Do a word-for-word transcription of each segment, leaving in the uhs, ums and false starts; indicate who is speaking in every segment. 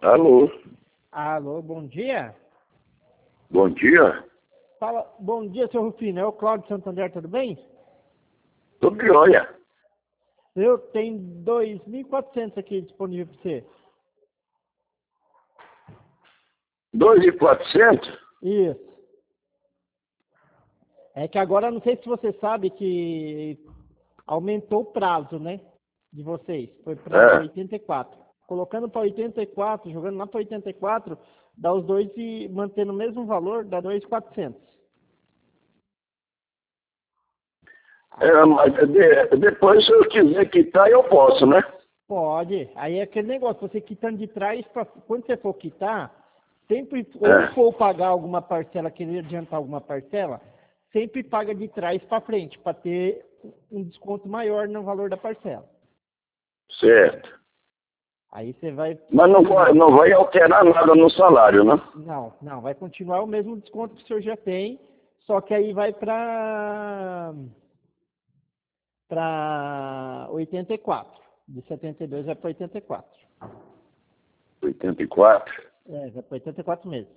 Speaker 1: Alô,
Speaker 2: Alô, bom dia.
Speaker 1: bom dia.
Speaker 2: Fala, bom dia, seu Rufino. É o Cláudio Santander, tudo bem?
Speaker 1: Tudo jóia.
Speaker 2: Eu tenho dois mil e quatrocentos aqui disponível para você.
Speaker 1: dois mil e quatrocentos?
Speaker 2: Isso. É que agora, não sei se você sabe que aumentou o prazo, né? De vocês. Foi para
Speaker 1: É.
Speaker 2: oitenta e quatro. Colocando para oitenta e quatro, jogando lá para oitenta e quatro, dá os dois e mantendo o mesmo valor, dá dois mil e quatrocentos.
Speaker 1: É, mas de- depois, se eu quiser quitar, eu posso, né?
Speaker 2: Pode. Aí é aquele negócio, você quitando de trás, pra, quando você for quitar, sempre, ou
Speaker 1: É.
Speaker 2: for pagar alguma parcela, querer adiantar alguma parcela, sempre paga de trás para frente, para ter um desconto maior no valor da parcela.
Speaker 1: Certo.
Speaker 2: Aí você vai.
Speaker 1: Mas não vai, não vai alterar nada no salário, né?
Speaker 2: Não, não, vai continuar o mesmo desconto que o senhor já tem, só que aí vai para para oitenta e quatro. De setenta e dois vai para oitenta e quatro.
Speaker 1: oitenta e quatro.
Speaker 2: É, vai para oitenta e quatro meses.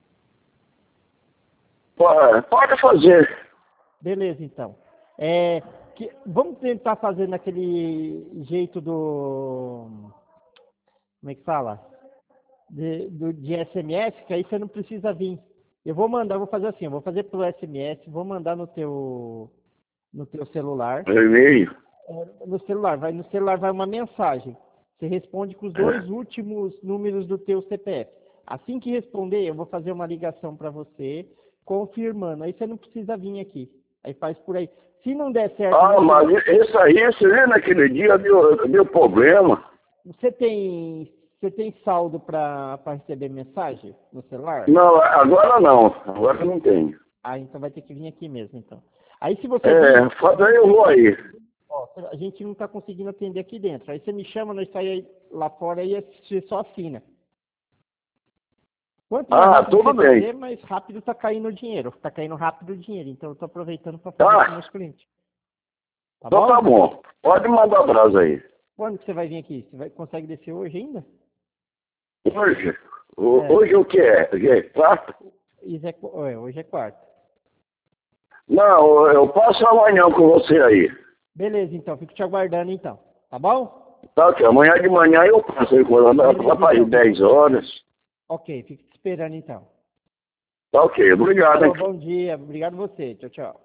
Speaker 1: Pode, pode fazer.
Speaker 2: Beleza, então. É, que, vamos tentar fazer naquele jeito do. Como é que fala? De, do, de S M S, que aí você não precisa vir. Eu vou mandar, vou fazer assim, eu vou fazer pelo S M S, vou mandar no teu, no teu celular.
Speaker 1: E-mail.
Speaker 2: É, no celular, vai, no celular vai uma mensagem. Você responde com os dois
Speaker 1: É.
Speaker 2: últimos números do teu C P F. Assim que responder, eu vou fazer uma ligação para você, confirmando. Aí você não precisa vir aqui. Aí faz por aí. Se não der certo
Speaker 1: Ah,
Speaker 2: no
Speaker 1: mas
Speaker 2: teu...
Speaker 1: esse aí, você vê, naquele dia deu, deu problema.
Speaker 2: Você tem, você tem saldo para receber mensagem no celular?
Speaker 1: Não, agora não. Agora não tenho.
Speaker 2: Ah, então vai ter que vir aqui mesmo, então. Aí se você vir,
Speaker 1: É, faz aí, eu vou aí.
Speaker 2: ó, a gente não está conseguindo atender aqui dentro. Aí você me chama, nós saímos lá fora e você só assina. Quanto mais
Speaker 1: Ah,
Speaker 2: rápido
Speaker 1: tudo
Speaker 2: você
Speaker 1: bem.
Speaker 2: fazer, mais rápido tá caindo o dinheiro. Tá caindo rápido o dinheiro. Então eu tô aproveitando para fazer com
Speaker 1: Tá?
Speaker 2: meus clientes. Tá
Speaker 1: Então tá
Speaker 2: bom?
Speaker 1: bom. Pode mandar abraço aí.
Speaker 2: Quando que você vai vir aqui? Você vai, consegue descer hoje ainda?
Speaker 1: Hoje? O-
Speaker 2: É.
Speaker 1: Hoje o que é? Hoje é quarta?
Speaker 2: Isso é, qu- é, hoje é quarta.
Speaker 1: Não, eu passo amanhã com você aí.
Speaker 2: Beleza, então. Fico te aguardando, então. Tá bom?
Speaker 1: Tá, ok. Amanhã de manhã eu passo aí quando lá
Speaker 2: Beleza,
Speaker 1: para
Speaker 2: então.
Speaker 1: dez horas.
Speaker 2: Ok, fico te esperando, então.
Speaker 1: Tá ok. Obrigado,
Speaker 2: Falou,
Speaker 1: hein?
Speaker 2: bom dia. Obrigado você. Tchau, tchau.